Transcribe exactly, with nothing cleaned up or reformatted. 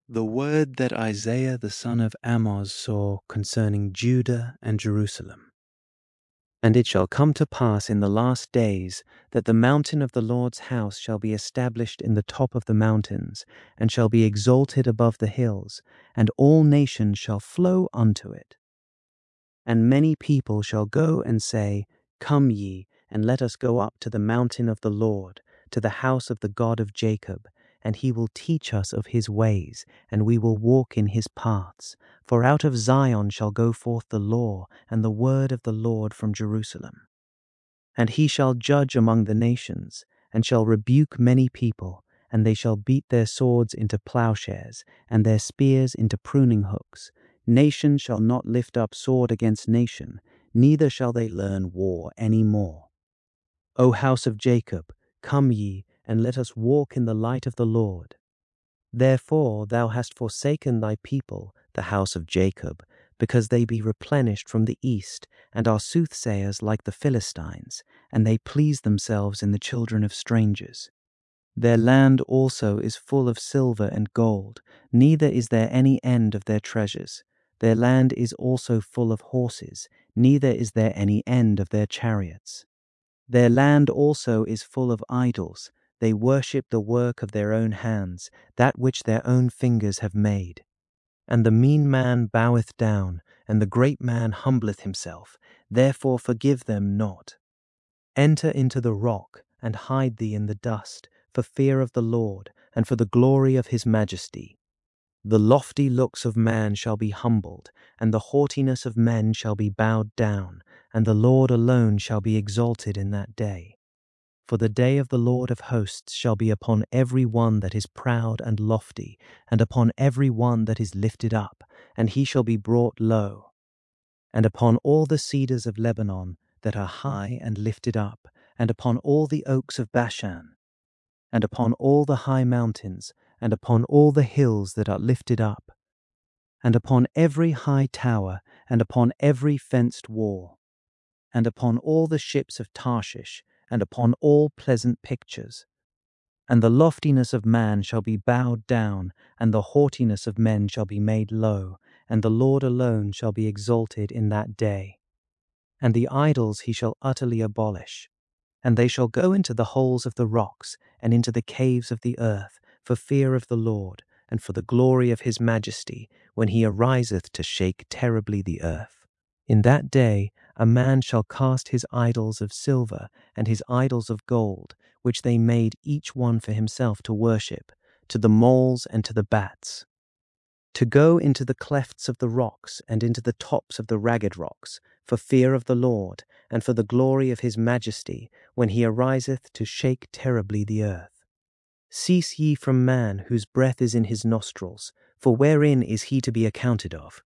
The word that Isaiah the son of Amoz saw concerning Judah and Jerusalem. And it shall come to pass in the last days that the mountain of the Lord's house shall be established in the top of the mountains, and shall be exalted above the hills, and all nations shall flow unto it. And many people shall go and say, Come ye, and let us go up to the mountain of the Lord, to the house of the God of Jacob, and he will teach us of his ways, and we will walk in his paths. For out of Zion shall go forth the law, and the word of the Lord from Jerusalem. And he shall judge among the nations, and shall rebuke many people, and they shall beat their swords into plowshares, and their spears into pruning hooks. Nation shall not lift up sword against nation, neither shall they learn war any more. O house of Jacob, come ye, and let us walk in the light of the Lord. Therefore thou hast forsaken thy people, the house of Jacob, because they be replenished from the east, and are soothsayers like the Philistines, and they please themselves in the children of strangers. Their land also is full of silver and gold, neither is there any end of their treasures. Their land is also full of horses, neither is there any end of their chariots. Their land also is full of idols. They worship the work of their own hands, that which their own fingers have made. And the mean man boweth down, and the great man humbleth himself. Therefore forgive them not. Enter into the rock, and hide thee in the dust, for fear of the Lord, and for the glory of his majesty. The lofty looks of man shall be humbled, and the haughtiness of men shall be bowed down, and the Lord alone shall be exalted in that day. For the day of the Lord of hosts shall be upon every one that is proud and lofty, and upon every one that is lifted up, and he shall be brought low. And upon all the cedars of Lebanon that are high and lifted up, and upon all the oaks of Bashan, and upon all the high mountains, and upon all the hills that are lifted up, and upon every high tower, and upon every fenced wall, and upon all the ships of Tarshish, and upon all pleasant pictures. And the loftiness of man shall be bowed down, and the haughtiness of men shall be made low, and the Lord alone shall be exalted in that day. And the idols he shall utterly abolish. And they shall go into the holes of the rocks, and into the caves of the earth, for fear of the Lord, and for the glory of his majesty, when he ariseth to shake terribly the earth. In that day a man shall cast his idols of silver, and his idols of gold, which they made each one for himself to worship, to the moles and to the bats. To go into the clefts of the rocks, and into the tops of the ragged rocks, for fear of the Lord, and for the glory of his majesty, when he ariseth to shake terribly the earth. Cease ye from man, whose breath is in his nostrils, for wherein is he to be accounted of?